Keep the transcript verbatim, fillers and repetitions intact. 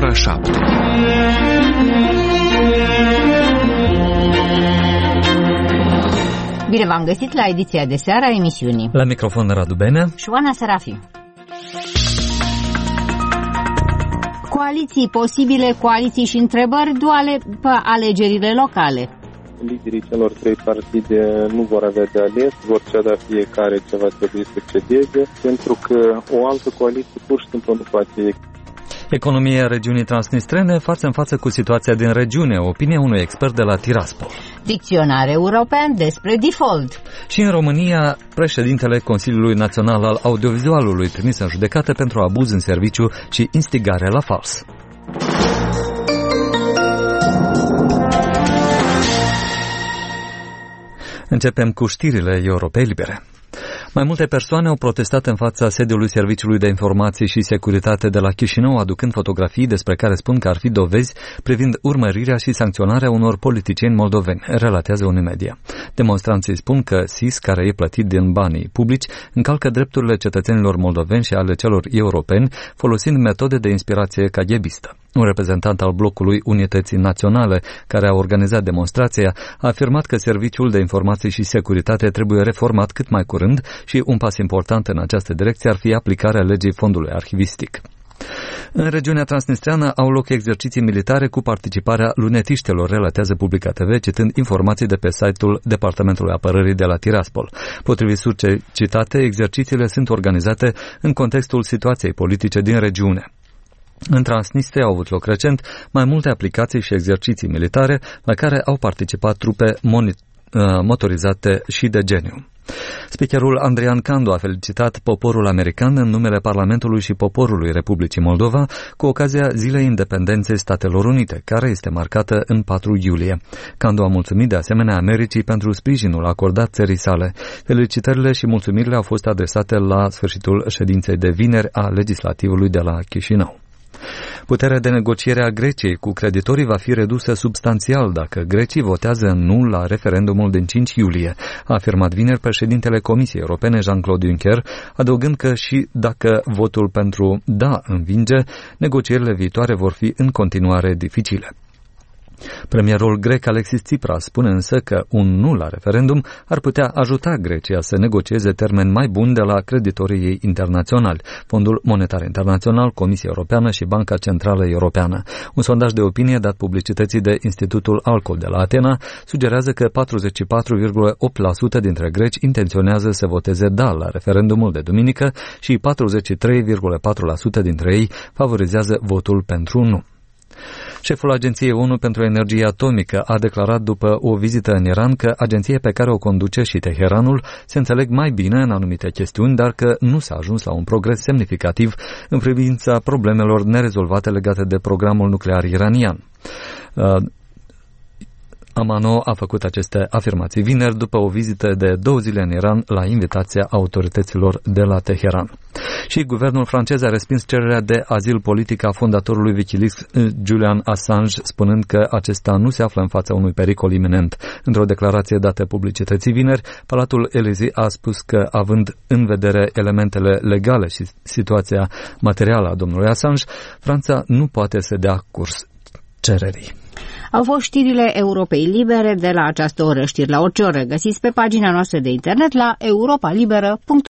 ora șapte. Bine v-am găsit la ediția de seară a emisiunii. La microfon Radu Benea și Oana Serafi. Coaliții posibile, coaliții și întrebări duale pe alegerile locale. Liderii celor trei partide nu vor avea de ales, vor ceda fiecare ce va trebui să cedeze, pentru că o altă coaliție pur și simplu nu poate. Economia regiunii transnistrene față în față cu situația din regiune, opinia unui expert de la Tiraspol. Dicționar european despre default. Și în România, președintele Consiliului Național al Audiovizualului trimis în judecată pentru abuz în serviciu și instigare la fals. Începem cu știrile Europei Libere. Mai multe persoane au protestat în fața sediului Serviciului de Informații și Securitate de la Chișinău, aducând fotografii despre care spun că ar fi dovezi privind urmărirea și sancționarea unor politicieni moldoveni, relatează Unimedia. Demonstranții spun că S I S, care e plătit din banii publici, încalcă drepturile cetățenilor moldoveni și ale celor europeni, folosind metode de inspirație caghebistă. Un reprezentant al blocului Unității Naționale, care a organizat demonstrația, a afirmat că Serviciul de Informații și Securitate trebuie reformat cât mai curând și un pas important în această direcție ar fi aplicarea legii fondului arhivistic. În regiunea transnistreană au loc exerciții militare cu participarea lunetiștilor, relatează Publica T V, citând informații de pe site-ul Departamentului Apărării de la Tiraspol. Potrivit surse citate, exercițiile sunt organizate în contextul situației politice din regiune. În Transnistria au avut loc recent mai multe aplicații și exerciții militare la care au participat trupe motorizate și de geniu. Speakerul Andrian Candu a felicitat poporul american în numele Parlamentului și poporului Republicii Moldova cu ocazia Zilei Independenței Statelor Unite, care este marcată în patru iulie. Candu a mulțumit de asemenea Americii pentru sprijinul acordat țării sale. Felicitările și mulțumirile au fost adresate la sfârșitul ședinței de vineri a legislativului de la Chișinău. Puterea de negociere a Greciei cu creditorii va fi redusă substanțial dacă grecii votează nu la referendumul din cinci iulie, a afirmat vineri președintele Comisiei Europene Jean-Claude Juncker, adăugând că și dacă votul pentru da învinge, negocierile viitoare vor fi în continuare dificile. Premierul grec Alexis Tsipras spune însă că un nu la referendum ar putea ajuta Grecia să negocieze termeni mai buni de la creditorii ei internaționali, Fondul Monetar Internațional, Comisia Europeană și Banca Centrală Europeană. Un sondaj de opinie dat publicității de Institutul Alcol de la Atena sugerează că patruzeci și patru virgulă opt la sută dintre greci intenționează să voteze da la referendumul de duminică și patruzeci și trei virgulă patru la sută dintre ei favorizează votul pentru nu. Șeful Agenției O N U pentru Energie Atomică a declarat după o vizită în Iran că agenția pe care o conduce și Teheranul se înțeleg mai bine în anumite chestiuni, dar că nu s-a ajuns la un progres semnificativ în privința problemelor nerezolvate legate de programul nuclear iranian. Amano a făcut aceste afirmații vineri după o vizită de două zile în Iran la invitația autorităților de la Teheran. Și guvernul francez a respins cererea de azil politic a fondatorului Wikileaks, Julian Assange, spunând că acesta nu se află în fața unui pericol iminent. Într-o declarație dată publicității vineri, Palatul Élysée a spus că, având în vedere elementele legale și situația materială a domnului Assange, Franța nu poate să dea curs cererii. Au fost știrile Europei Libere de la această oră. Știri la orice oră găsiți pe pagina noastră de internet la europa liberă punct